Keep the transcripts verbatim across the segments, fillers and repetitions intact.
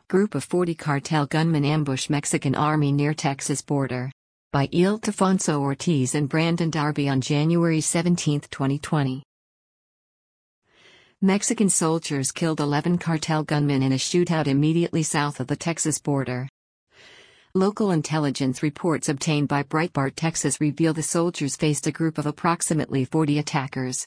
Group of forty cartel gunmen ambush Mexican army near Texas border. By Ildefonso Ortiz and Brandon Darby on January seventeenth, twenty twenty. Mexican soldiers killed eleven cartel gunmen in a shootout immediately south of the Texas border. Local intelligence reports obtained by Breitbart Texas reveal the soldiers faced a group of approximately forty attackers.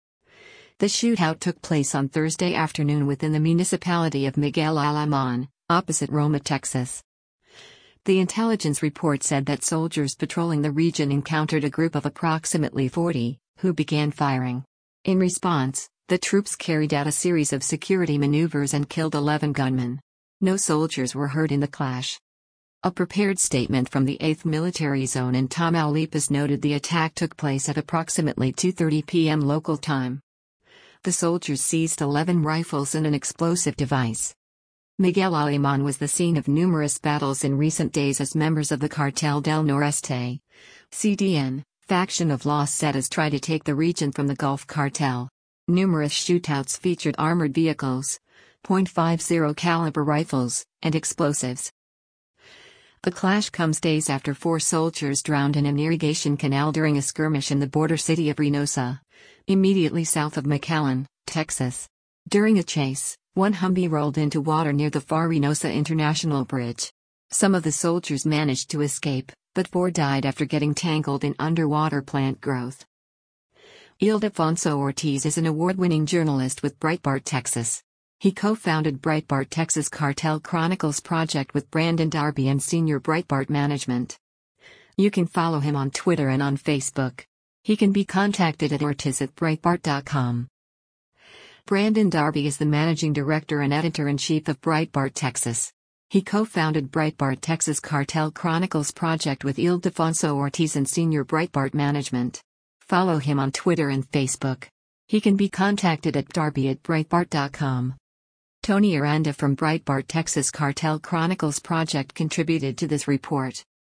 The shootout took place on Thursday afternoon within the municipality of Miguel Alemán, opposite Roma, Texas. The intelligence report said that soldiers patrolling the region encountered a group of approximately forty, who began firing. In response, the troops carried out a series of security maneuvers and killed eleven gunmen. No soldiers were hurt in the clash. A prepared statement from the eighth Military Zone in Tamaulipas noted the attack took place at approximately two thirty p m local time. The soldiers seized eleven rifles and an explosive device. Miguel Alemán was the scene of numerous battles in recent days as members of the Cartel del Noreste C D N faction of Los Zetas try to take the region from the Gulf Cartel. Numerous shootouts featured armored vehicles, point five zero caliber rifles, and explosives. The clash comes days after four soldiers drowned in an irrigation canal during a skirmish in the border city of Reynosa, immediately south of McAllen, Texas. During a chase, one Humvee rolled into water near the far Reynosa International Bridge. Some of the soldiers managed to escape, but four died after getting tangled in underwater plant growth. Ildefonso Ortiz is an award-winning journalist with Breitbart Texas. He co-founded Breitbart Texas Cartel Chronicles Project with Brandon Darby and Senior Breitbart Management. You can follow him on Twitter and on Facebook. He can be contacted at ortiz at breitbart dot com. Brandon Darby is the managing director and editor-in-chief of Breitbart Texas. He co-founded Breitbart Texas Cartel Chronicles Project with Ildefonso Ortiz and Senior Breitbart Management. Follow him on Twitter and Facebook. He can be contacted at darby at breitbart dot com. Tony Aranda from Breitbart Texas Cartel Chronicles Project contributed to this report.